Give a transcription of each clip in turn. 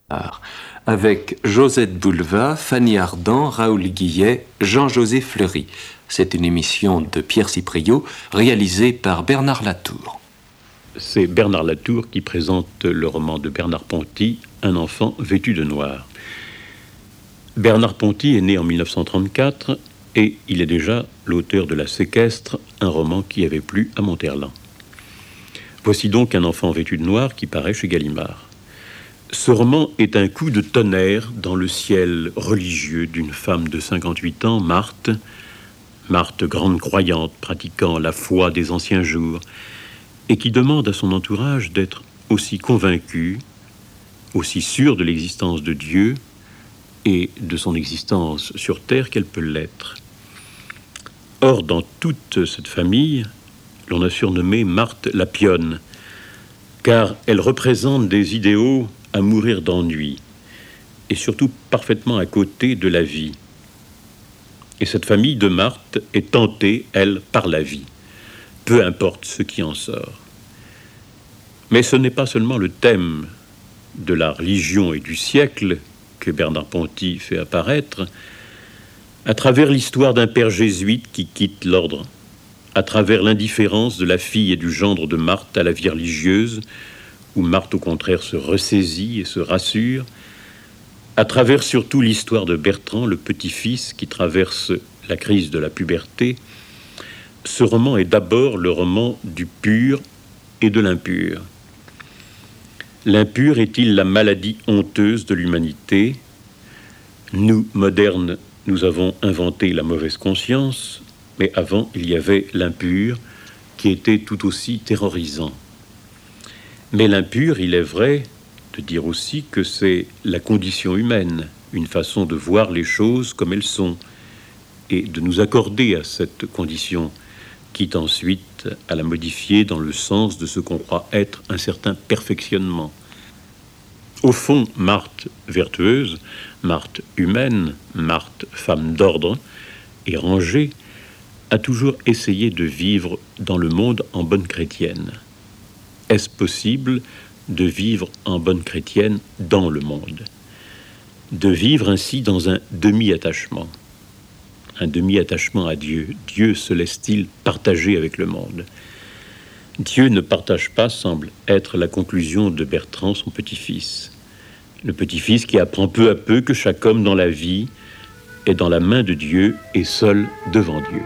avec Josette Bouleva, Fanny Ardant, Raoul Guillet, Jean-José Fleury. C'est une émission de Pierre Cipriot, réalisée par Bernard Latour. C'est Bernard Latour qui présente le roman de Bernard Ponty, Un enfant vêtu de noir. Bernard Ponty est né en 1934 et il est déjà l'auteur de La Séquestre, un roman qui avait plu à Monterland. Voici donc Un enfant vêtu de noir qui paraît chez Gallimard. Ce roman est un coup de tonnerre dans le ciel religieux d'une femme de 58 ans, Marthe, grande croyante, pratiquant la foi des anciens jours, et qui demande à son entourage d'être aussi convaincue, aussi sûre de l'existence de Dieu et de son existence sur terre qu'elle peut l'être. Or, dans toute cette famille, l'on a surnommé Marthe la pionne, car elle représente des idéaux à mourir d'ennui, et surtout parfaitement à côté de la vie. Et cette famille de Marthe est tentée, elle, par la vie, peu importe ce qui en sort. Mais ce n'est pas seulement le thème de la religion et du siècle que Bernard Ponty fait apparaître, à travers l'histoire d'un père jésuite qui quitte l'ordre, à travers l'indifférence de la fille et du gendre de Marthe à la vie religieuse, où Marthe, au contraire, se ressaisit et se rassure, à travers surtout l'histoire de Bertrand, le petit-fils qui traverse la crise de la puberté. Ce roman est d'abord le roman du pur et de l'impur. L'impur est-il la maladie honteuse de l'humanité? Nous, modernes, nous avons inventé la mauvaise conscience, mais avant, il y avait l'impur qui était tout aussi terrorisant. Mais l'impur, il est vrai de dire aussi que c'est la condition humaine, une façon de voir les choses comme elles sont, et de nous accorder à cette condition, quitte ensuite à la modifier dans le sens de ce qu'on croit être un certain perfectionnement. Au fond, Marthe vertueuse, Marthe humaine, Marthe femme d'ordre et rangée, a toujours essayé de vivre dans le monde en bonne chrétienne. Est-ce possible de vivre en bonne chrétienne dans le monde? De vivre ainsi dans un demi-attachement à Dieu. Dieu se laisse-t-il partager avec le monde? Dieu ne partage pas, semble être la conclusion de Bertrand, son petit-fils. Le petit-fils qui apprend peu à peu que chaque homme dans la vie est dans la main de Dieu et seul devant Dieu.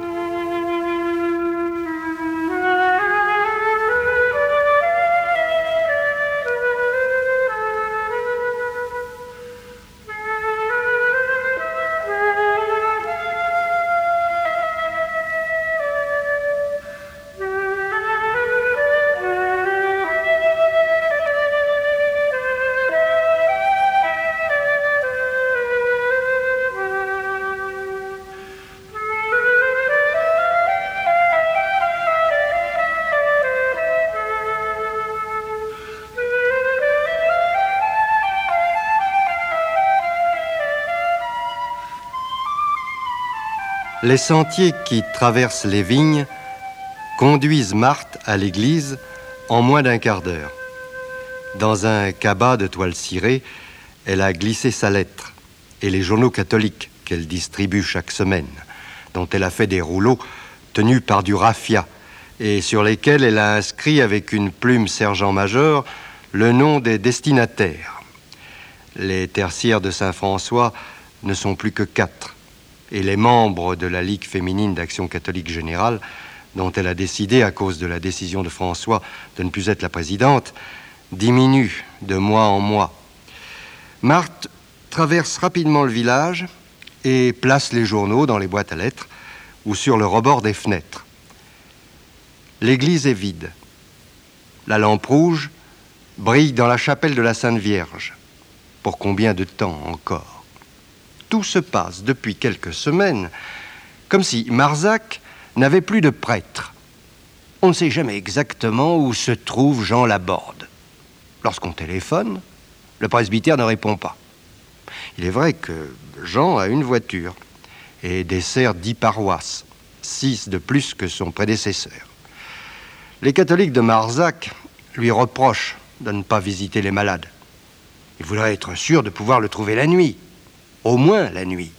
Les sentiers qui traversent les vignes conduisent Marthe à l'église en moins d'un quart d'heure. Dans un cabas de toile cirée, elle a glissé sa lettre et les journaux catholiques qu'elle distribue chaque semaine, dont elle a fait des rouleaux tenus par du raffia et sur lesquels elle a inscrit avec une plume sergent-major le nom des destinataires. Les tertiaires de Saint-François ne sont plus que 4. Et les membres de la Ligue féminine d'action catholique générale, dont elle a décidé, à cause de la décision de François de ne plus être la présidente, diminuent de mois en mois. Marthe traverse rapidement le village et place les journaux dans les boîtes à lettres ou sur le rebord des fenêtres. L'église est vide. La lampe rouge brille dans la chapelle de la Sainte Vierge. Pour combien de temps encore? Tout se passe depuis quelques semaines comme si Marzac n'avait plus de prêtre. On ne sait jamais exactement où se trouve Jean Laborde. Lorsqu'on téléphone, le presbytère ne répond pas. Il est vrai que Jean a une voiture et dessert 10 paroisses, 6 de plus que son prédécesseur. Les catholiques de Marzac lui reprochent de ne pas visiter les malades. Il voudrait être sûr de pouvoir le trouver la nuit. Au moins la nuit.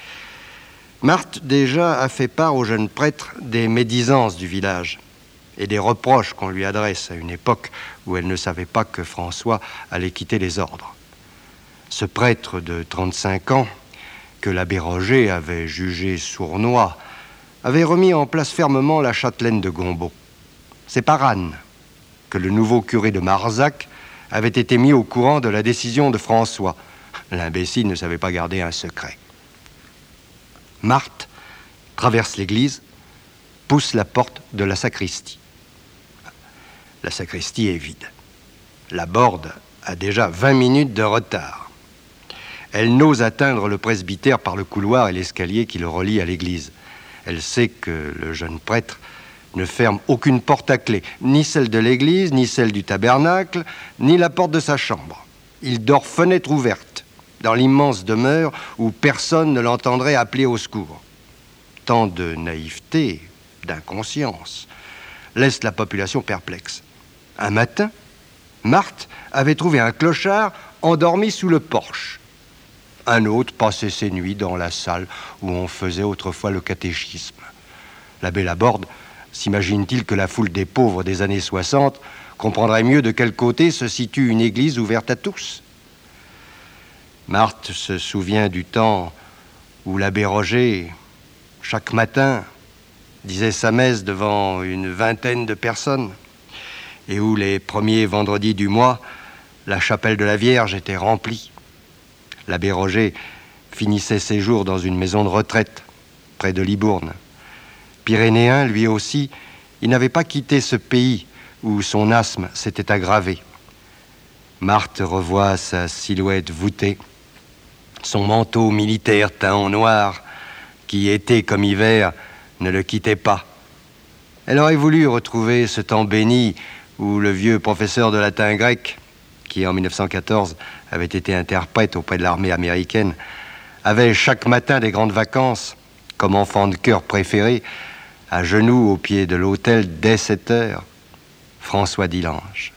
Marthe, déjà, a fait part au jeune prêtre des médisances du village et des reproches qu'on lui adresse à une époque où elle ne savait pas que François allait quitter les ordres. Ce prêtre de 35 ans, que l'abbé Roger avait jugé sournois, avait remis en place fermement la châtelaine de Gombauld. C'est par Anne que le nouveau curé de Marzac avait été mis au courant de la décision de François. L'imbécile ne savait pas garder un secret. Marthe traverse l'église, pousse la porte de la sacristie. La sacristie est vide. La borde a déjà 20 minutes de retard. Elle n'ose atteindre le presbytère par le couloir et l'escalier qui le relie à l'église. Elle sait que le jeune prêtre ne ferme aucune porte à clé, ni celle de l'église, ni celle du tabernacle, ni la porte de sa chambre. Il dort fenêtre ouverte, dans l'immense demeure où personne ne l'entendrait appeler au secours. Tant de naïveté, d'inconscience, laisse la population perplexe. Un matin, Marthe avait trouvé un clochard endormi sous le porche. Un autre passait ses nuits dans la salle où on faisait autrefois le catéchisme. L'abbé Laborde s'imagine-t-il que la foule des pauvres des années 60 comprendrait mieux de quel côté se situe une église ouverte à tous? Marthe se souvient du temps où l'abbé Roger, chaque matin, disait sa messe devant une vingtaine de personnes et où les premiers vendredis du mois, la chapelle de la Vierge était remplie. L'abbé Roger finissait ses jours dans une maison de retraite près de Libourne. Pyrénéen, lui aussi, il n'avait pas quitté ce pays où son asthme s'était aggravé. Marthe revoit sa silhouette voûtée, son manteau militaire teint en noir, qui, été comme hiver, ne le quittait pas. Elle aurait voulu retrouver ce temps béni où le vieux professeur de latin grec, qui en 1914 avait été interprète auprès de l'armée américaine, avait chaque matin des grandes vacances, comme enfant de chœur préféré, à genoux au pied de l'autel dès 7 heures, François Dilange.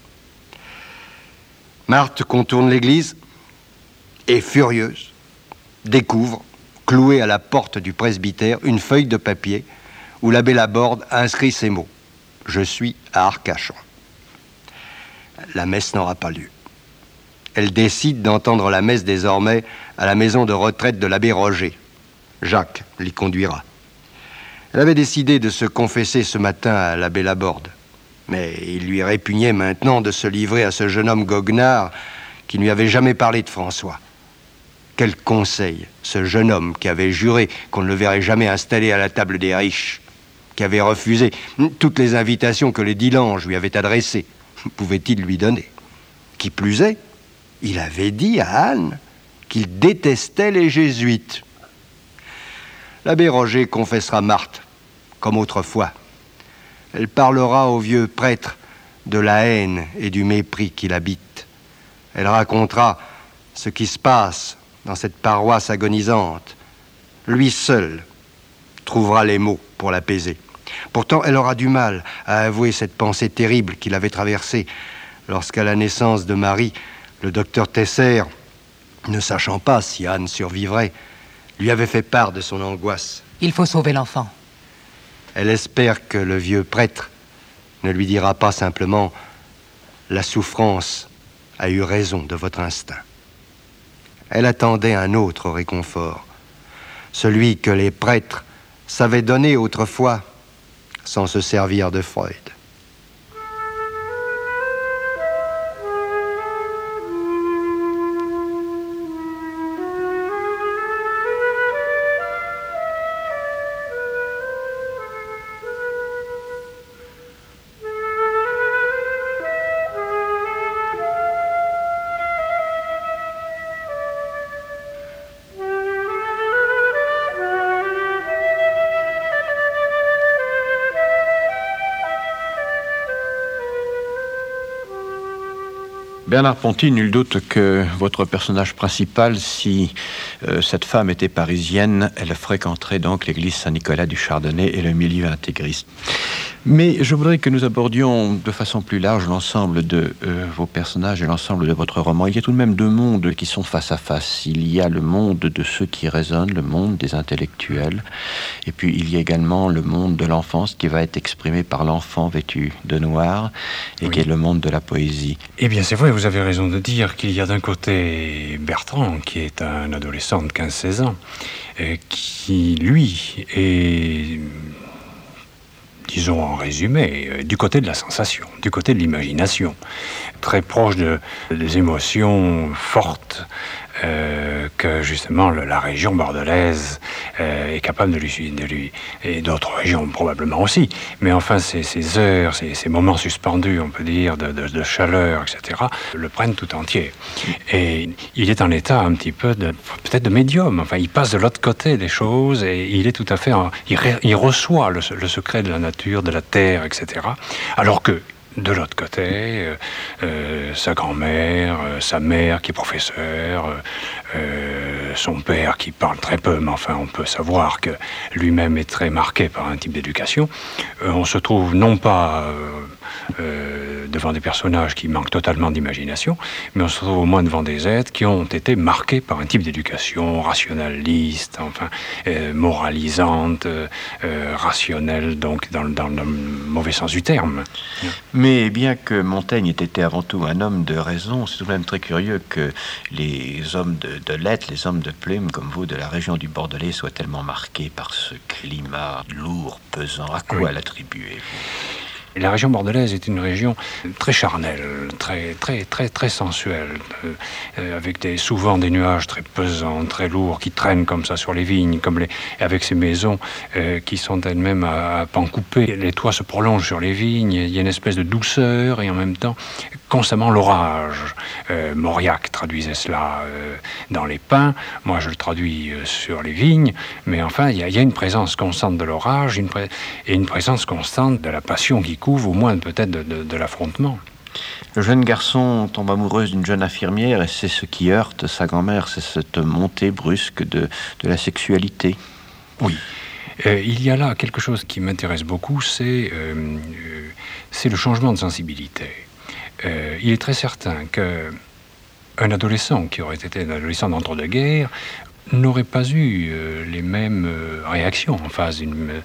Marthe contourne l'église et, furieuse, découvre, clouée à la porte du presbytère, une feuille de papier où l'abbé Laborde inscrit ces mots: « Je suis à Arcachon ». La messe n'aura pas lieu. Elle décide d'entendre la messe désormais à la maison de retraite de l'abbé Roger. Jacques l'y conduira. Elle avait décidé de se confesser ce matin à l'abbé Laborde. Mais il lui répugnait maintenant de se livrer à ce jeune homme goguenard qui ne lui avait jamais parlé de François. Quel conseil, ce jeune homme qui avait juré qu'on ne le verrait jamais installé à la table des riches, qui avait refusé toutes les invitations que les Dilange lui avaient adressées, pouvait-il lui donner? Qui plus est, il avait dit à Anne qu'il détestait les jésuites. L'abbé Roger confessera Marthe, comme autrefois. Elle parlera au vieux prêtre de la haine et du mépris qui l'habite. Elle racontera ce qui se passe dans cette paroisse agonisante. Lui seul trouvera les mots pour l'apaiser. Pourtant, elle aura du mal à avouer cette pensée terrible qui l'avait traversée lorsqu'à la naissance de Marie, le docteur Tesser, ne sachant pas si Anne survivrait, lui avait fait part de son angoisse. Il faut sauver l'enfant. Elle espère que le vieux prêtre ne lui dira pas simplement « La souffrance a eu raison de votre instinct ». Elle attendait un autre réconfort, celui que les prêtres savaient donner autrefois sans se servir de Freud. Bernard Ponty, nul doute que votre personnage principal, si cette femme était parisienne, elle fréquenterait donc l'église Saint-Nicolas du Chardonnay et le milieu intégriste. Mais je voudrais que nous abordions de façon plus large l'ensemble de vos personnages et l'ensemble de votre roman. Il y a tout de même deux mondes qui sont face à face. Il y a le monde de ceux qui raisonnent, le monde des intellectuels, et puis il y a également le monde de l'enfance qui va être exprimé par l'enfant vêtu de noir, et qui est le monde de la poésie. Eh bien, c'est vrai, vous avez raison de dire qu'il y a d'un côté Bertrand, qui est un adolescent de 15-16 ans, qui, lui, est... disons en résumé, du côté de la sensation, du côté de l'imagination, très proche des émotions fortes que justement la région bordelaise est capable de lui, et d'autres régions probablement aussi, mais enfin ces heures, ces moments suspendus, on peut dire, de chaleur, etc., le prennent tout entier. Et il est en état un petit peu peut-être de médium, enfin il passe de l'autre côté des choses et il est tout à fait, il reçoit le secret de la nature, de la terre, etc., alors que de l'autre côté, sa grand-mère, sa mère qui est professeure, son père qui parle très peu, mais enfin on peut savoir que lui-même est très marqué par un type d'éducation. On se trouve non pas devant des personnages qui manquent totalement d'imagination, mais on se trouve au moins devant des êtres qui ont été marqués par un type d'éducation rationaliste, enfin moralisante, rationnelle, donc dans le mauvais sens du terme. Mais bien que Montaigne ait été avant tout un homme de raison, c'est tout de même très curieux que les hommes de lettres, les hommes de plume comme vous de la région du Bordelais soient tellement marqués par ce climat lourd, pesant. À quoi l'attribuez-vous ? La région bordelaise est une région très charnelle, très sensuelle, avec souvent des nuages très pesants, très lourds, qui traînent comme ça sur les vignes, avec ces maisons qui sont elles-mêmes à pans coupés. Les toits se prolongent sur les vignes, il y a une espèce de douceur et en même temps constamment l'orage. Mauriac traduisait cela dans les pins, moi je le traduis sur les vignes, mais enfin il y a une présence constante de l'orage et une présence constante de la passion qui couvre, au moins peut-être de l'affrontement. Le jeune garçon tombe amoureux d'une jeune infirmière et c'est ce qui heurte sa grand-mère, c'est cette montée brusque de la sexualité. Oui. Il y a là quelque chose qui m'intéresse beaucoup, c'est le changement de sensibilité. Il est très certain qu'un adolescent qui aurait été un adolescent d'entre-deux-guerres n'aurait pas eu les mêmes réactions en face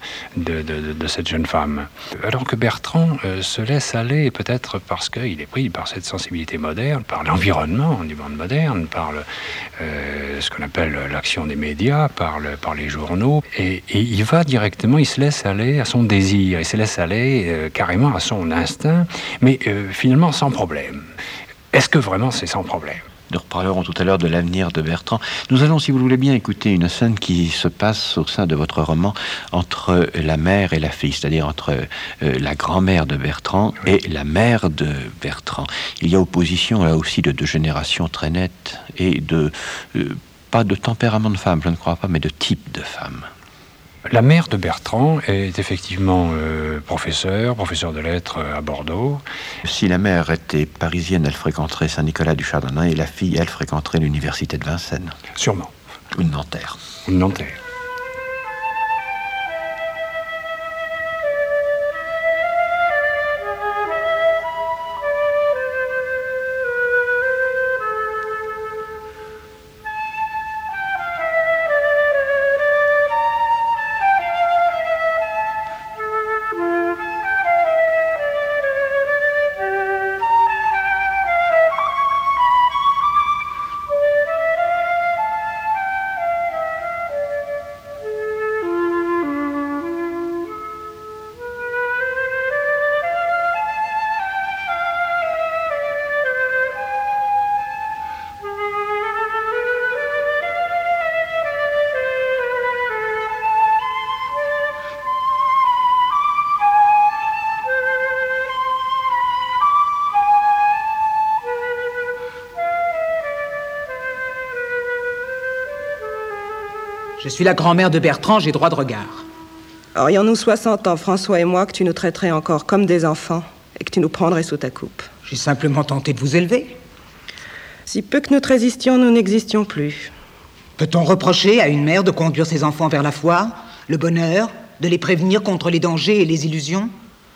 de cette jeune femme. Alors que Bertrand se laisse aller, peut-être parce qu'il est pris par cette sensibilité moderne, par l'environnement du monde moderne, par ce qu'on appelle l'action des médias, par les journaux, et il va directement, il se laisse aller à son désir, il se laisse aller carrément à son instinct, mais finalement sans problème. Est-ce que vraiment c'est sans problème ? Nous reparlerons tout à l'heure de l'avenir de Bertrand. Nous allons, si vous le voulez bien, écouter une scène qui se passe au sein de votre roman entre la mère et la fille, c'est-à-dire entre la grand-mère de Bertrand et la mère de Bertrand. Il y a opposition là aussi de deux générations très nettes et pas de tempérament de femme, je ne crois pas, mais de type de femme. La mère de Bertrand est effectivement professeur de lettres à Bordeaux. Si la mère était parisienne, elle fréquenterait Saint-Nicolas du Chardonnay et la fille, elle, fréquenterait l'université de Vincennes. Sûrement. Une Nanterre. Une Nanterre. Je suis la grand-mère de Bertrand, j'ai droit de regard. Aurions-nous 60 ans, François et moi, que tu nous traiterais encore comme des enfants et que tu nous prendrais sous ta coupe? J'ai simplement tenté de vous élever. Si peu que nous te résistions, nous n'existions plus. Peut-on reprocher à une mère de conduire ses enfants vers la foi, le bonheur, de les prévenir contre les dangers et les illusions?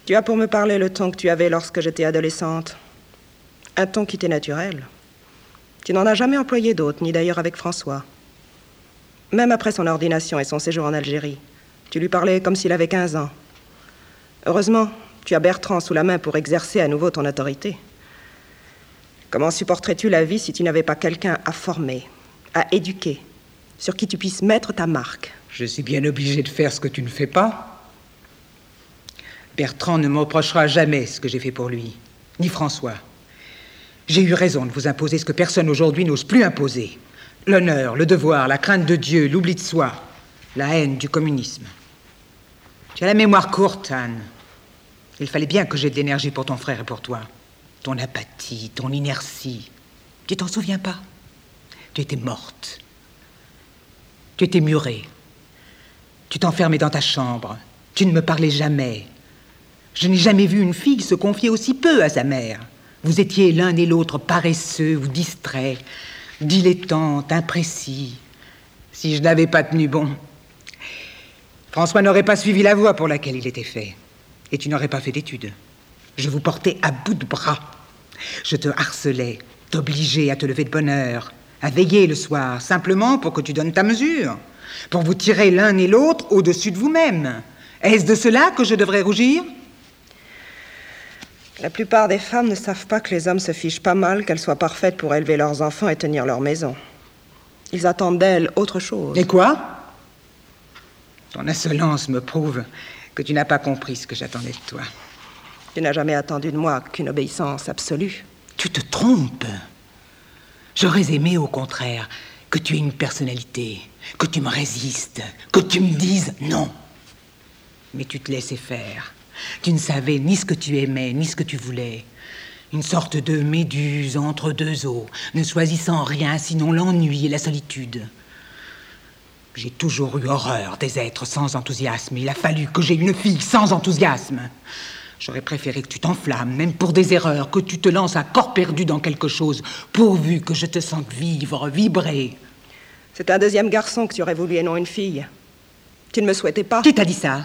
Tu as pour me parler le ton que tu avais lorsque j'étais adolescente. Un ton qui t'est naturel. Tu n'en as jamais employé d'autre, ni d'ailleurs avec François. Même après son ordination et son séjour en Algérie, tu lui parlais comme s'il avait 15 ans. Heureusement, tu as Bertrand sous la main pour exercer à nouveau ton autorité. Comment supporterais-tu la vie si tu n'avais pas quelqu'un à former, à éduquer, sur qui tu puisses mettre ta marque? Je suis bien obligé de faire ce que tu ne fais pas. Bertrand ne me reprochera jamais ce que j'ai fait pour lui, ni François. J'ai eu raison de vous imposer ce que personne aujourd'hui n'ose plus imposer. L'honneur, le devoir, la crainte de Dieu, l'oubli de soi, la haine du communisme. Tu as la mémoire courte, Anne. Il fallait bien que j'aie de l'énergie pour ton frère et pour toi. Ton apathie, ton inertie. Tu t'en souviens pas? Tu étais morte. Tu étais murée. Tu t'enfermais dans ta chambre. Tu ne me parlais jamais. Je n'ai jamais vu une fille se confier aussi peu à sa mère. Vous étiez l'un et l'autre paresseux ou distraits, dilettantes, imprécis. Si je n'avais pas tenu bon, François n'aurait pas suivi la voie pour laquelle il était fait. Et tu n'aurais pas fait d'études. Je vous portais à bout de bras. Je te harcelais, t'obligeais à te lever de bonne heure, à veiller le soir, simplement pour que tu donnes ta mesure, pour vous tirer l'un et l'autre au-dessus de vous-même. Est-ce de cela que je devrais rougir? La plupart des femmes ne savent pas que les hommes se fichent pas mal qu'elles soient parfaites pour élever leurs enfants et tenir leur maison. Ils attendent d'elles autre chose. Et quoi? Ton insolence me prouve que tu n'as pas compris ce que j'attendais de toi. Tu n'as jamais attendu de moi qu'une obéissance absolue. Tu te trompes. J'aurais aimé, au contraire, que tu aies une personnalité, que tu me résistes, que tu me dises non. Mais tu te laissais faire. Tu ne savais ni ce que tu aimais, ni ce que tu voulais. Une sorte de méduse entre deux eaux, ne choisissant rien sinon l'ennui et la solitude. J'ai toujours eu horreur des êtres sans enthousiasme. Il a fallu que j'aie une fille sans enthousiasme. J'aurais préféré que tu t'enflammes, même pour des erreurs, que tu te lances à corps perdu dans quelque chose, pourvu que je te sente vivre, vibrer. C'est un deuxième garçon que tu aurais voulu et non une fille. Tu ne me souhaitais pas. Qui t'a dit ça?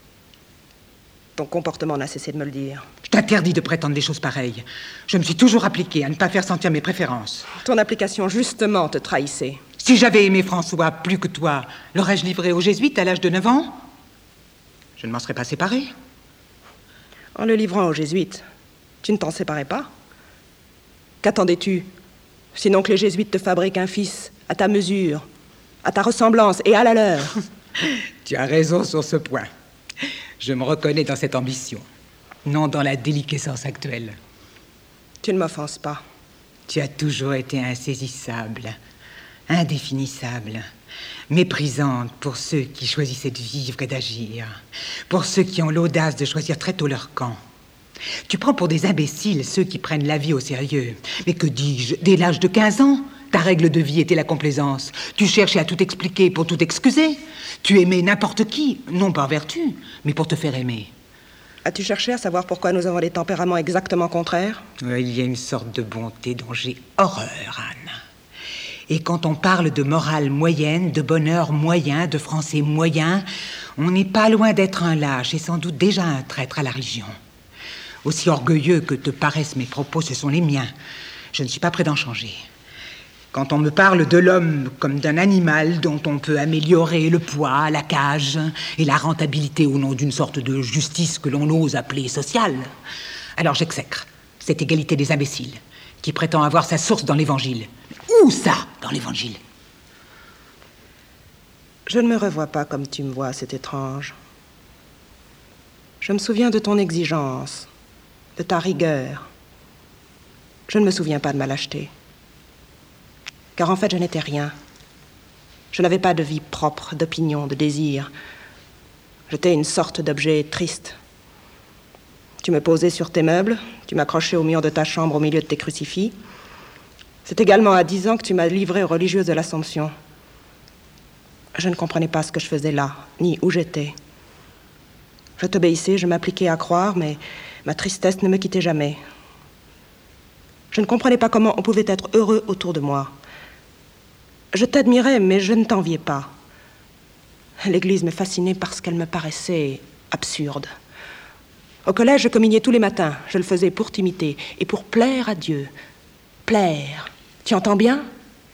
Ton comportement n'a cessé de me le dire. Je t'interdis de prétendre des choses pareilles. Je me suis toujours appliquée à ne pas faire sentir mes préférences. Ton application, justement, te trahissait. Si j'avais aimé François plus que toi, l'aurais-je livré aux jésuites à l'âge de 9 ans? Je ne m'en serais pas séparée. En le livrant aux jésuites, tu ne t'en séparais pas? Qu'attendais-tu? Sinon que les jésuites te fabriquent un fils à ta mesure, à ta ressemblance et à la leur. Tu as raison sur ce point. Je me reconnais dans cette ambition, non dans la déliquescence actuelle. Tu ne m'offenses pas. Tu as toujours été insaisissable, indéfinissable, méprisante pour ceux qui choisissaient de vivre et d'agir, pour ceux qui ont l'audace de choisir très tôt leur camp. Tu prends pour des imbéciles ceux qui prennent la vie au sérieux. Mais que dis-je, dès l'âge de 15 ans, ta règle de vie était la complaisance. Tu cherchais à tout expliquer pour tout excuser. Tu aimais n'importe qui, non par vertu, mais pour te faire aimer. As-tu cherché à savoir pourquoi nous avons des tempéraments exactement contraires? Il y a une sorte de bonté dont j'ai horreur, Anne. Et quand on parle de morale moyenne, de bonheur moyen, de français moyen, on n'est pas loin d'être un lâche et sans doute déjà un traître à la religion. Aussi orgueilleux que te paraissent mes propos, ce sont les miens. Je ne suis pas prêt d'en changer. Quand on me parle de l'homme comme d'un animal dont on peut améliorer le poids, la cage et la rentabilité au nom d'une sorte de justice que l'on ose appeler sociale, alors j'exècre cette égalité des imbéciles qui prétend avoir sa source dans l'Évangile. Où ça, dans l'Évangile? Je ne me revois pas comme tu me vois, c'est étrange. Je me souviens de ton exigence, de ta rigueur. Je ne me souviens pas de ma lâcheté. Car en fait, je n'étais rien. Je n'avais pas de vie propre, d'opinion, de désir. J'étais une sorte d'objet triste. Tu me posais sur tes meubles, tu m'accrochais au mur de ta chambre au milieu de tes crucifix. C'est également à 10 ans que tu m'as livré aux religieuses de l'Assomption. Je ne comprenais pas ce que je faisais là, ni où j'étais. Je t'obéissais, je m'appliquais à croire, mais ma tristesse ne me quittait jamais. Je ne comprenais pas comment on pouvait être heureux autour de moi. Je t'admirais, mais je ne t'enviais pas. L'Église me fascinait parce qu'elle me paraissait absurde. Au collège, je communiais tous les matins. Je le faisais pour t'imiter et pour plaire à Dieu. Plaire. Tu entends bien?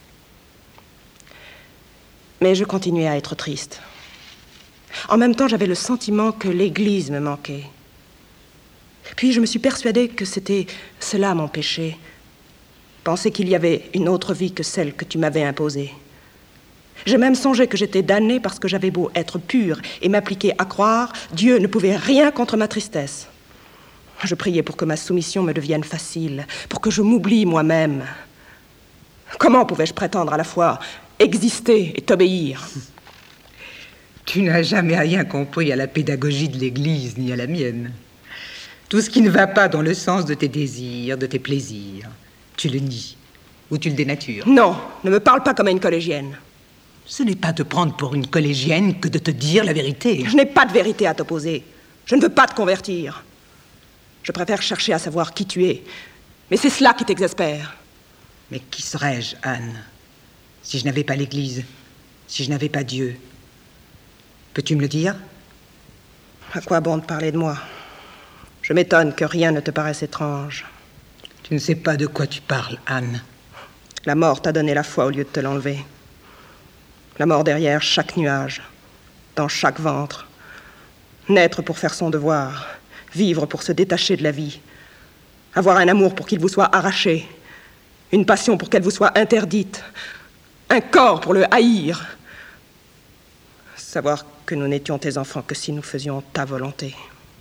Mais je continuais à être triste. En même temps, j'avais le sentiment que l'Église me manquait. Puis je me suis persuadée que c'était cela mon péché. Penser qu'il y avait une autre vie que celle que tu m'avais imposée. J'ai même songé que j'étais damnée parce que j'avais beau être pure et m'appliquer à croire, Dieu ne pouvait rien contre ma tristesse. Je priais pour que ma soumission me devienne facile, pour que je m'oublie moi-même. Comment pouvais-je prétendre à la fois exister et t'obéir? Tu n'as jamais rien compris à la pédagogie de l'Église ni à la mienne. Tout ce qui ne va pas dans le sens de tes désirs, de tes plaisirs, tu le nies ou tu le dénatures. Non, ne me parle pas comme à une collégienne. Ce n'est pas te prendre pour une collégienne que de te dire la vérité. Je n'ai pas de vérité à t'opposer. Je ne veux pas te convertir. Je préfère chercher à savoir qui tu es. Mais c'est cela qui t'exaspère. Mais qui serais-je, Anne, si je n'avais pas l'Église, si je n'avais pas Dieu? Peux-tu me le dire? À quoi bon de parler de moi? Je m'étonne que rien ne te paraisse étrange. Tu ne sais pas de quoi tu parles, Anne. La mort t'a donné la foi au lieu de te l'enlever. La mort derrière chaque nuage, dans chaque ventre. Naître pour faire son devoir, vivre pour se détacher de la vie. Avoir un amour pour qu'il vous soit arraché, une passion pour qu'elle vous soit interdite, un corps pour le haïr. Savoir que nous n'étions tes enfants que si nous faisions ta volonté.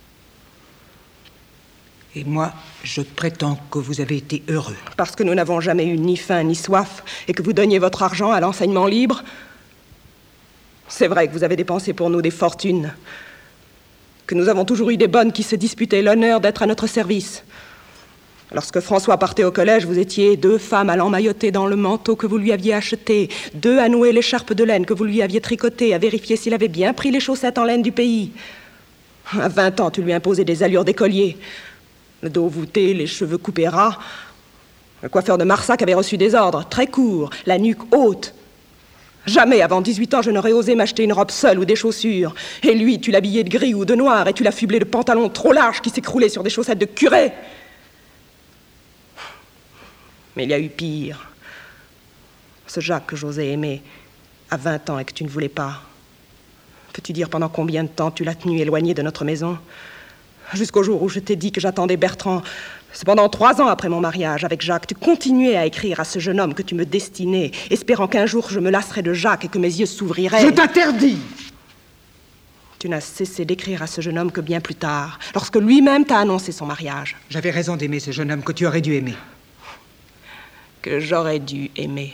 Et moi, je prétends que vous avez été heureux. Parce que nous n'avons jamais eu ni faim ni soif et que vous donniez votre argent à l'enseignement libre. C'est vrai que vous avez dépensé pour nous des fortunes, que nous avons toujours eu des bonnes qui se disputaient l'honneur d'être à notre service. Lorsque François partait au collège, vous étiez 2 femmes à l'emmailloter dans le manteau que vous lui aviez acheté, 2 à nouer l'écharpe de laine que vous lui aviez tricotée, à vérifier s'il avait bien pris les chaussettes en laine du pays. À 20 ans, tu lui imposais des allures d'écolier. Le dos voûté, les cheveux coupés ras. Le coiffeur de Marsac avait reçu des ordres, très courts, la nuque haute. Jamais, avant 18 ans, je n'aurais osé m'acheter une robe seule ou des chaussures. Et lui, tu l'habillais de gris ou de noir, et tu l'affublais de pantalons trop larges qui s'écroulaient sur des chaussettes de curé. Mais il y a eu pire. Ce Jacques que j'osais aimer à 20 ans et que tu ne voulais pas. Peux-tu dire pendant combien de temps tu l'as tenu éloigné de notre maison? Jusqu'au jour où je t'ai dit que j'attendais Bertrand. Cependant, 3 ans après mon mariage avec Jacques, tu continuais à écrire à ce jeune homme que tu me destinais, espérant qu'un jour je me lasserais de Jacques et que mes yeux s'ouvriraient. Je t'interdis! Tu n'as cessé d'écrire à ce jeune homme que bien plus tard, lorsque lui-même t'a annoncé son mariage. J'avais raison d'aimer ce jeune homme que tu aurais dû aimer. Que j'aurais dû aimer.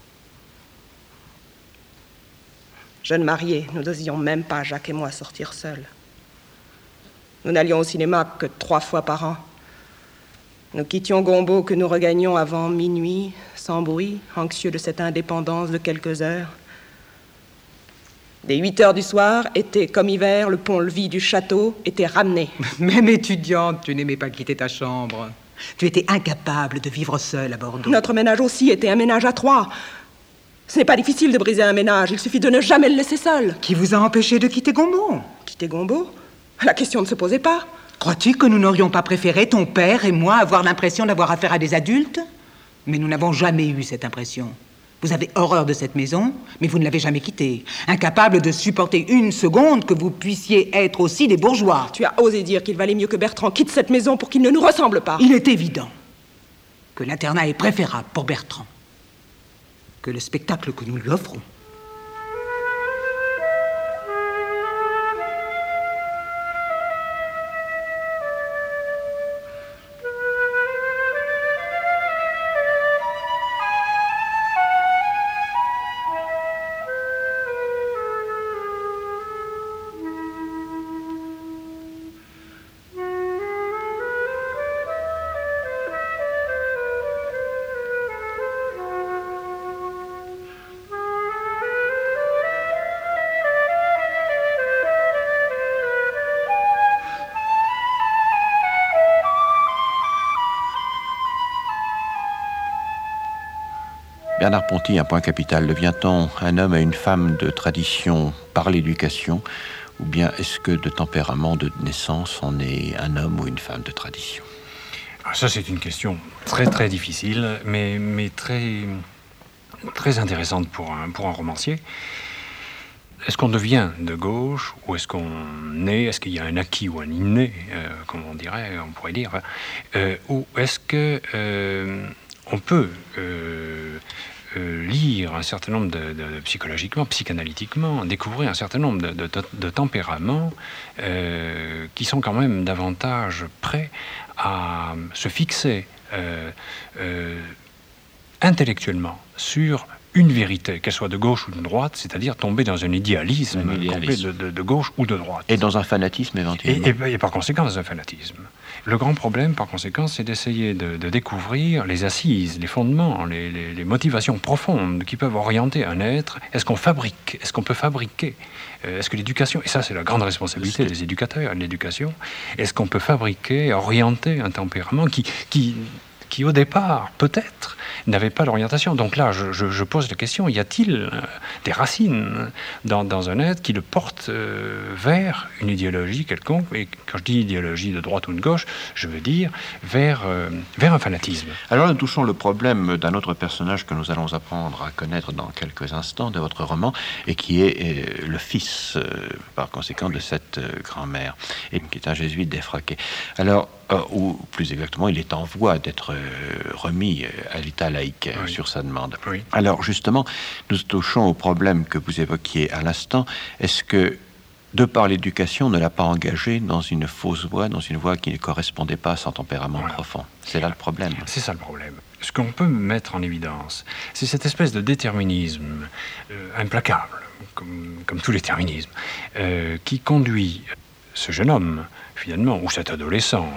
Jeune mariée, nous n'osions même pas, Jacques et moi, sortir seuls. Nous n'allions au cinéma que 3 fois par an. Nous quittions Gombeau que nous regagnions avant minuit, sans bruit, anxieux de cette indépendance de quelques heures. Dès 8 heures du soir, été comme hiver, le pont-levis du château était ramené. Même étudiante, tu n'aimais pas quitter ta chambre. Tu étais incapable de vivre seule à Bordeaux. Notre ménage aussi était un ménage à 3. Ce n'est pas difficile de briser un ménage, il suffit de ne jamais le laisser seul. Qui vous a empêché de quitter Gombeau? Quitter Gombeau? La question ne se posait pas. Crois-tu que nous n'aurions pas préféré, ton père et moi, avoir l'impression d'avoir affaire à des adultes? Mais nous n'avons jamais eu cette impression. Vous avez horreur de cette maison, mais vous ne l'avez jamais quittée. Incapable de supporter une seconde que vous puissiez être aussi des bourgeois. Tu as osé dire qu'il valait mieux que Bertrand quitte cette maison pour qu'il ne nous ressemble pas. Il est évident que l'internat est préférable pour Bertrand que le spectacle que nous lui offrons. Bernard Ponty, un point capital. Devient-on un homme et une femme de tradition par l'éducation Ou bien est-ce que de tempérament, de naissance, on est un homme ou une femme de tradition? Alors ça, c'est une question très très difficile, mais très, très intéressante pour un romancier. Est-ce qu'on devient de gauche, ou est-ce qu'on est, est-ce qu'il y a un acquis ou un inné, comme on pourrait dire, ou est-ce que on peut lire un certain nombre psychologiquement, psychanalytiquement, découvrir un certain nombre de tempéraments qui sont quand même davantage prêts à se fixer intellectuellement sur une vérité, qu'elle soit de gauche ou de droite, c'est-à-dire tomber dans un idéalisme complet de gauche ou de droite. Et dans un fanatisme éventuellement. Et par conséquent, dans un fanatisme. Le grand problème, par conséquent, c'est d'essayer de découvrir les assises, les fondements, les motivations profondes qui peuvent orienter un être. Est-ce qu'on fabrique? Est-ce qu'on peut fabriquer? Est-ce que l'éducation, et ça c'est la grande responsabilité des éducateurs, de l'éducation, est-ce qu'on peut fabriquer, orienter un tempérament qui au départ, peut-être, n'avait pas l'orientation. Donc là, je pose la question, y a-t-il des racines dans un être qui le porte vers une idéologie quelconque? Et quand je dis idéologie de droite ou de gauche, je veux dire vers un fanatisme. Alors nous touchons le problème d'un autre personnage que nous allons apprendre à connaître dans quelques instants de votre roman, et qui est le fils, par conséquent, de cette grand-mère, et qui est un jésuite défraqué. Alors, ou plus exactement, il est en voie d'être remis à l'état laïque sur sa demande. Oui. Alors justement, nous touchons au problème que vous évoquiez à l'instant. Est-ce que, de par l'éducation, ne l'a pas engagé dans une fausse voie, dans une voie qui ne correspondait pas à son tempérament profond? C'est là le problème. C'est ça le problème. Ce qu'on peut mettre en évidence, c'est cette espèce de déterminisme implacable, comme tous les déterminismes, qui conduit ce jeune homme, finalement, ou cet adolescent,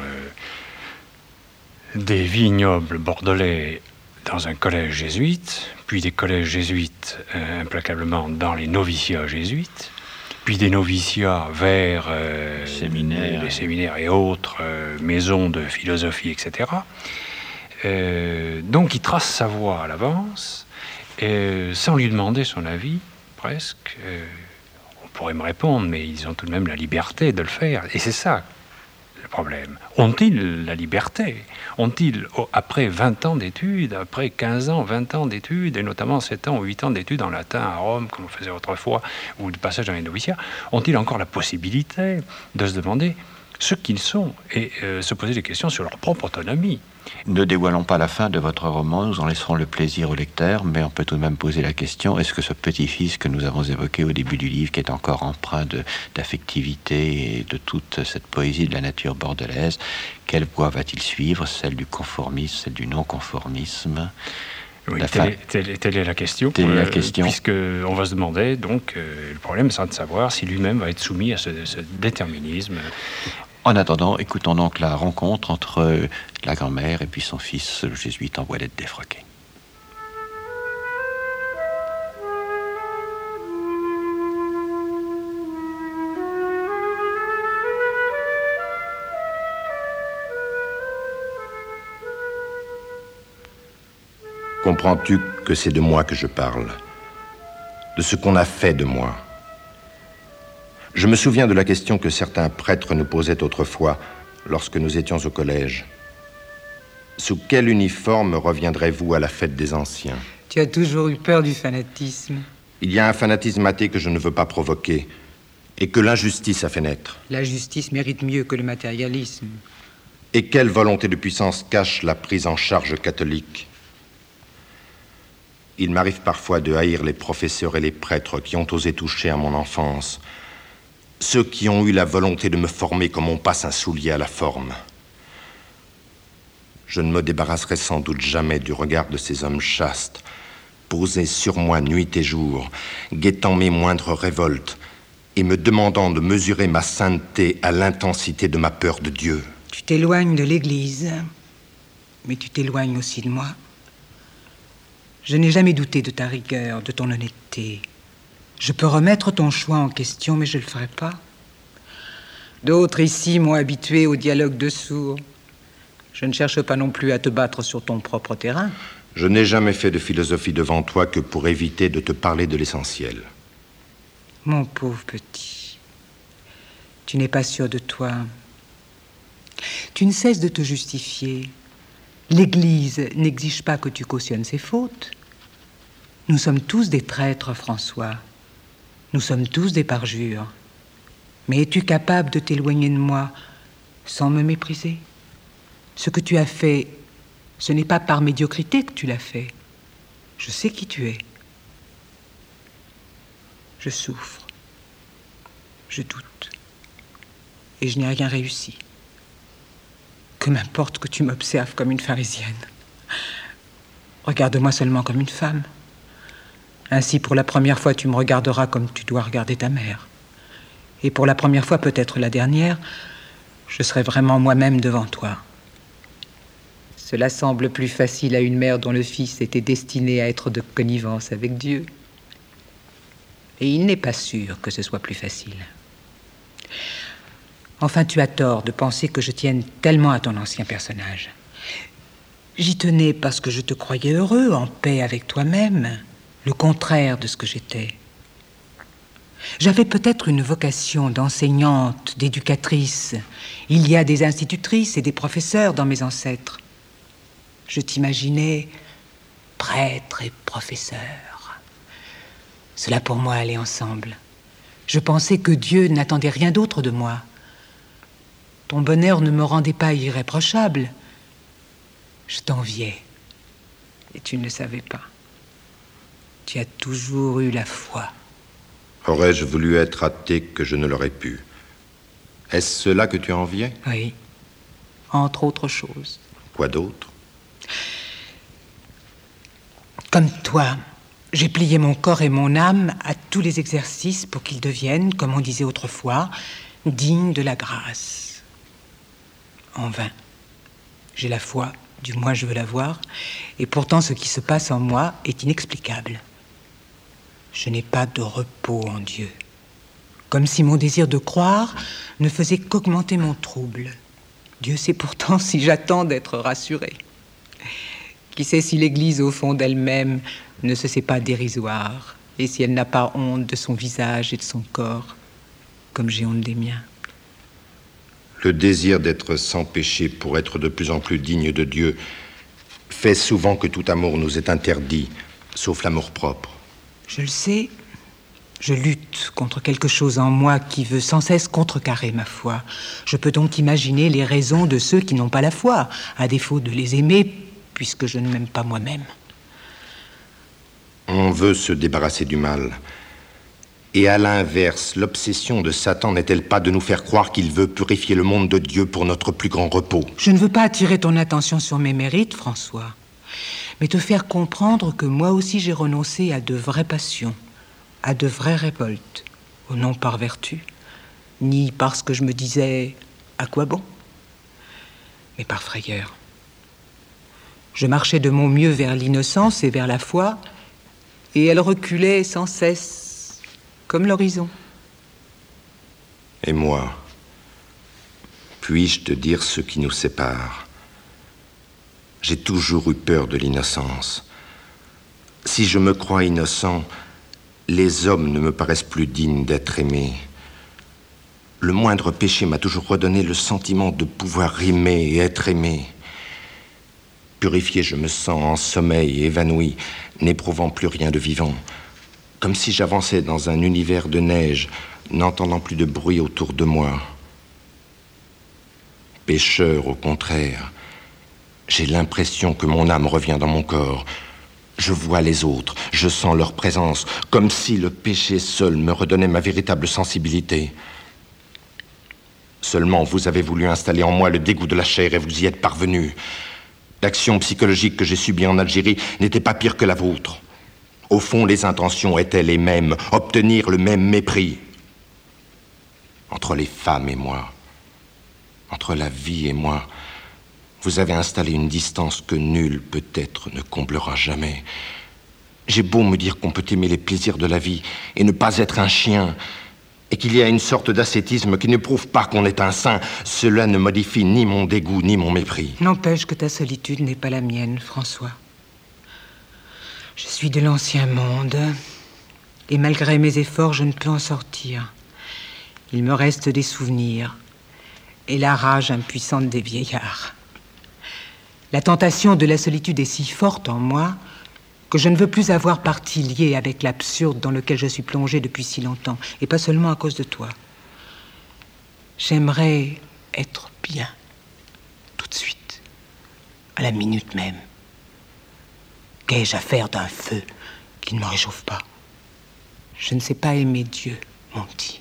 des vignobles bordelais dans un collège jésuite, puis des collèges jésuites implacablement dans les noviciats jésuites, puis des noviciats vers les séminaires et autres maisons de philosophie, etc. Donc il trace sa voie à l'avance, sans lui demander son avis, presque. On pourrait me répondre, mais ils ont tout de même la liberté de le faire. Et c'est ça le problème. Ont-ils la liberté? Ont-ils, après 20 ans d'études, après 15 ans, 20 ans d'études, et notamment 7 ans ou 8 ans d'études en latin à Rome, comme on faisait autrefois, ou de passage dans les noviciats, ont-ils encore la possibilité de se demander ce qu'ils sont et se poser des questions sur leur propre autonomie? Ne dévoilons pas la fin de votre roman, nous en laisserons le plaisir au lecteur, mais on peut tout de même poser la question, est-ce que ce petit-fils que nous avons évoqué au début du livre, qui est encore empreint d'affectivité et de toute cette poésie de la nature bordelaise, quelle voie va-t-il suivre? Celle du conformisme, celle du non-conformisme? Oui, telle est la question. Telle est la question. Puisqu'on va se demander, donc, le problème, c'est de savoir si lui-même va être soumis à ce déterminisme. En attendant, écoutons donc la rencontre entre la grand-mère et puis son fils, le jésuite en voie d'être défraqué. Comprends-tu que c'est de moi que je parle? De ce qu'on a fait de moi? Je me souviens de la question que certains prêtres nous posaient autrefois lorsque nous étions au collège. Sous quel uniforme reviendrez-vous à la fête des anciens? Tu as toujours eu peur du fanatisme. Il y a un fanatisme athée que je ne veux pas provoquer et que l'injustice a fait naître. La justice mérite mieux que le matérialisme. Et quelle volonté de puissance cache la prise en charge catholique? Il m'arrive parfois de haïr les professeurs et les prêtres qui ont osé toucher à mon enfance. Ceux qui ont eu la volonté de me former comme on passe un soulier à la forme. Je ne me débarrasserai sans doute jamais du regard de ces hommes chastes, posés sur moi nuit et jour, guettant mes moindres révoltes et me demandant de mesurer ma sainteté à l'intensité de ma peur de Dieu. Tu t'éloignes de l'Église, mais tu t'éloignes aussi de moi. Je n'ai jamais douté de ta rigueur, de ton honnêteté. Je peux remettre ton choix en question, mais je ne le ferai pas. D'autres ici m'ont habitué au dialogue de sourds. Je ne cherche pas non plus à te battre sur ton propre terrain. Je n'ai jamais fait de philosophie devant toi que pour éviter de te parler de l'essentiel. Mon pauvre petit, Tu n'es pas sûr de toi. Tu ne cesses de te justifier. L'Église n'exige pas que tu cautionnes ses fautes. Nous sommes tous des traîtres, François. Nous sommes tous des parjures. Mais es-tu capable de t'éloigner de moi sans me mépriser? Ce que tu as fait, ce n'est pas par médiocrité que tu l'as fait. Je sais qui tu es. Je souffre. Je doute. Et je n'ai rien réussi. Que m'importe que tu m'observes comme une pharisienne. Regarde-moi seulement comme une femme. Ainsi, pour la première fois, tu me regarderas comme tu dois regarder ta mère. Et pour la première fois, peut-être la dernière, je serai vraiment moi-même devant toi. Cela semble plus facile à une mère dont le fils était destiné à être de connivence avec Dieu. Et il n'est pas sûr que ce soit plus facile. Enfin, tu as tort de penser que je tienne tellement à ton ancien personnage. J'y tenais parce que je te croyais heureux, en paix avec toi-même, le contraire de ce que j'étais. J'avais peut-être une vocation d'enseignante, d'éducatrice. Il y a des institutrices et des professeurs dans mes ancêtres. Je t'imaginais prêtre et professeur. Cela pour moi allait ensemble. Je pensais que Dieu n'attendait rien d'autre de moi. Ton bonheur ne me rendait pas irréprochable. Je t'enviais. Et tu ne le savais pas. Tu as toujours eu la foi. Aurais-je voulu être athée que je ne l'aurais pu? Est-ce cela que tu enviais? Oui, entre autres choses. Quoi d'autre? Comme toi, j'ai plié mon corps et mon âme à tous les exercices pour qu'ils deviennent, comme on disait autrefois, dignes de la grâce. En vain. J'ai la foi, du moins je veux la voir, et pourtant ce qui se passe en moi est inexplicable. Je n'ai pas de repos en Dieu. Comme si mon désir de croire ne faisait qu'augmenter mon trouble. Dieu sait pourtant si j'attends d'être rassuré. Qui sait si l'Église, au fond d'elle-même, ne se sait pas dérisoire, et si elle n'a pas honte de son visage et de son corps, comme j'ai honte des miens. Le désir d'être sans péché pour être de plus en plus digne de Dieu fait souvent que tout amour nous est interdit, sauf l'amour-propre. Je le sais, je lutte contre quelque chose en moi qui veut sans cesse contrecarrer ma foi. Je peux donc imaginer les raisons de ceux qui n'ont pas la foi, à défaut de les aimer, puisque je ne m'aime pas moi-même. On veut se débarrasser du mal. Et à l'inverse, l'obsession de Satan n'est-elle pas de nous faire croire qu'il veut purifier le monde de Dieu pour notre plus grand repos? Je ne veux pas attirer ton attention sur mes mérites, François, mais te faire comprendre que moi aussi j'ai renoncé à de vraies passions, à de vraies révoltes, non par vertu, ni parce que je me disais « à quoi bon ?» mais par frayeur. Je marchais de mon mieux vers l'innocence et vers la foi, et elle reculait sans cesse, comme l'horizon. Et moi, puis-je te dire ce qui nous sépare? J'ai toujours eu peur de l'innocence. Si je me crois innocent, les hommes ne me paraissent plus dignes d'être aimés. Le moindre péché m'a toujours redonné le sentiment de pouvoir aimer et être aimé. Purifié, je me sens en sommeil, évanoui, n'éprouvant plus rien de vivant. Comme si j'avançais dans un univers de neige, n'entendant plus de bruit autour de moi. Pécheur, au contraire, j'ai l'impression que mon âme revient dans mon corps. Je vois les autres, je sens leur présence, comme si le péché seul me redonnait ma véritable sensibilité. Seulement, vous avez voulu installer en moi le dégoût de la chair et vous y êtes parvenu. L'action psychologique que j'ai subie en Algérie n'était pas pire que la vôtre. Au fond, les intentions étaient les mêmes, obtenir le même mépris. Entre les femmes et moi, entre la vie et moi, vous avez installé une distance que nul, peut-être, ne comblera jamais. J'ai beau me dire qu'on peut aimer les plaisirs de la vie et ne pas être un chien, et qu'il y a une sorte d'ascétisme qui ne prouve pas qu'on est un saint, cela ne modifie ni mon dégoût ni mon mépris. N'empêche que ta solitude n'est pas la mienne, François. Je suis de l'ancien monde, et malgré mes efforts, je ne peux en sortir. Il me reste des souvenirs et la rage impuissante des vieillards. La tentation de la solitude est si forte en moi que je ne veux plus avoir partie liée avec l'absurde dans lequel je suis plongée depuis si longtemps, et pas seulement à cause de toi. J'aimerais être bien, tout de suite, à la minute même. Qu'ai-je à faire d'un feu qui ne me réchauffe pas? Je ne sais pas aimer Dieu, mon petit.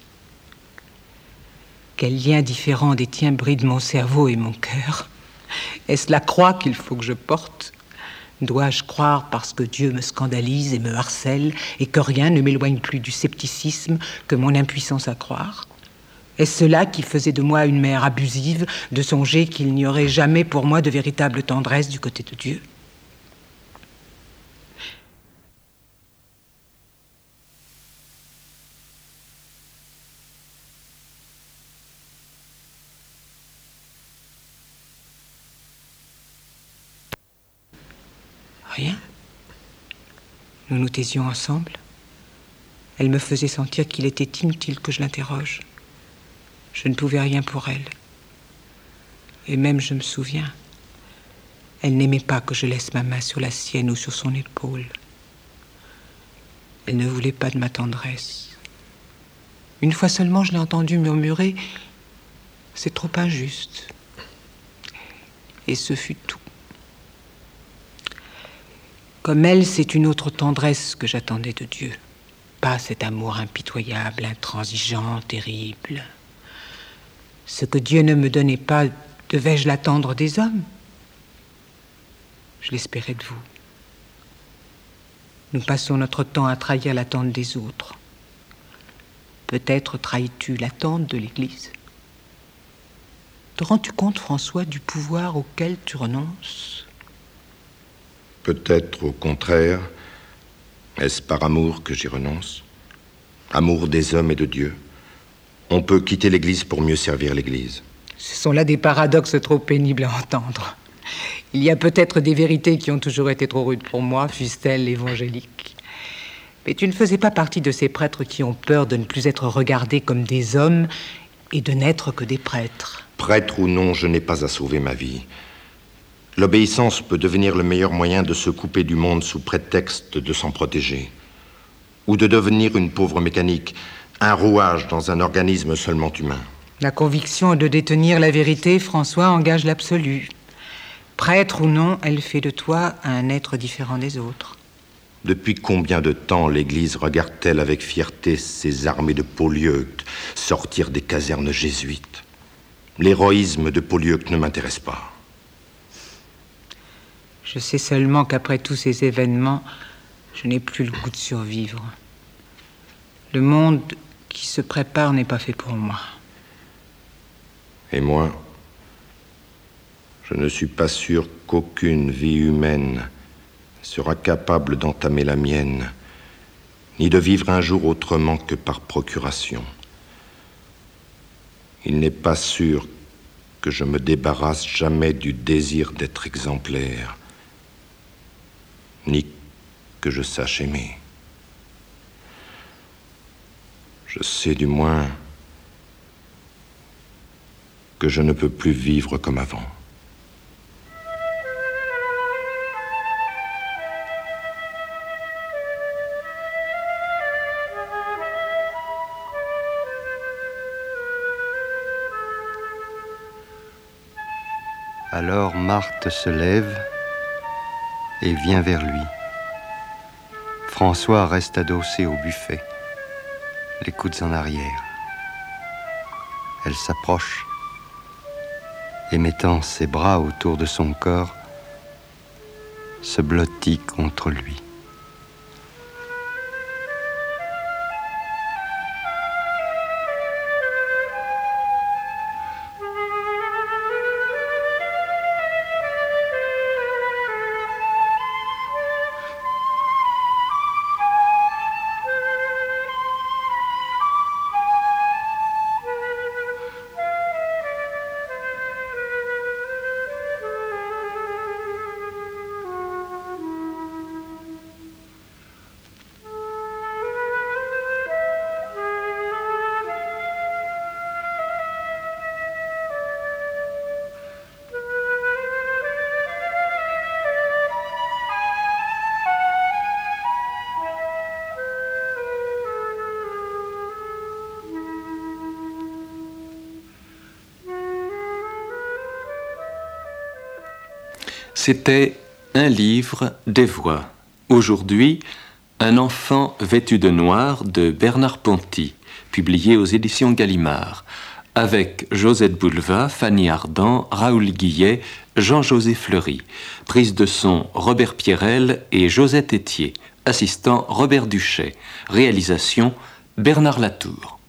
Quel lien différent des tiens bride mon cerveau et mon cœur? Est-ce la croix qu'il faut que je porte? Dois-je croire parce que Dieu me scandalise et me harcèle et que rien ne m'éloigne plus du scepticisme que mon impuissance à croire? Est-ce cela qui faisait de moi une mère abusive, de songer qu'il n'y aurait jamais pour moi de véritable tendresse du côté de Dieu? Rien. Nous nous taisions ensemble. Elle me faisait sentir qu'il était inutile que je l'interroge. Je ne pouvais rien pour elle. Et même, je me souviens, elle n'aimait pas que je laisse ma main sur la sienne ou sur son épaule. Elle ne voulait pas de ma tendresse. Une fois seulement, je l'ai entendue murmurer « C'est trop injuste ». Et ce fut tout. Comme elle, c'est une autre tendresse que j'attendais de Dieu. Pas cet amour impitoyable, intransigeant, terrible. Ce que Dieu ne me donnait pas, devais-je l'attendre des hommes? Je l'espérais de vous. Nous passons notre temps à trahir l'attente des autres. Peut-être trahis-tu l'attente de l'Église. Te rends-tu compte, François, du pouvoir auquel tu renonces? Peut-être au contraire, est-ce par amour que j'y renonce? Amour des hommes et de Dieu. On peut quitter l'Église pour mieux servir l'Église. Ce sont là des paradoxes trop pénibles à entendre. Il y a peut-être des vérités qui ont toujours été trop rudes pour moi, fussent-elles évangéliques. Mais tu ne faisais pas partie de ces prêtres qui ont peur de ne plus être regardés comme des hommes et de n'être que des prêtres. Prêtre ou non, je n'ai pas à sauver ma vie. L'obéissance peut devenir le meilleur moyen de se couper du monde sous prétexte de s'en protéger. Ou de devenir une pauvre mécanique, un rouage dans un organisme seulement humain. La conviction de détenir la vérité, François, engage l'absolu. Prêtre ou non, elle fait de toi un être différent des autres. Depuis combien de temps l'Église regarde-t-elle avec fierté ces armées de Polyeucte sortir des casernes jésuites? L'héroïsme de Polyeucte ne m'intéresse pas. Je sais seulement qu'après tous ces événements, je n'ai plus le goût de survivre. Le monde qui se prépare n'est pas fait pour moi. Et moi, je ne suis pas sûr qu'aucune vie humaine sera capable d'entamer la mienne, ni de vivre un jour autrement que par procuration. Il n'est pas sûr que je me débarrasse jamais du désir d'être exemplaire, ni que je sache aimer. Je sais du moins que je ne peux plus vivre comme avant. Alors Marthe se lève et vient vers lui. François reste adossé au buffet, les coudes en arrière. Elle s'approche et mettant ses bras autour de son corps, se blottit contre lui. C'était un livre des voix. Aujourd'hui, Un enfant vêtu de noir de Bernard Ponty, publié aux éditions Gallimard, avec Josette Bouleva, Fanny Ardant, Raoul Guillet, Jean-José Fleury. Prise de son Robert Pierrel et Josette Étier. Assistant Robert Duchet. Réalisation Bernard Latour.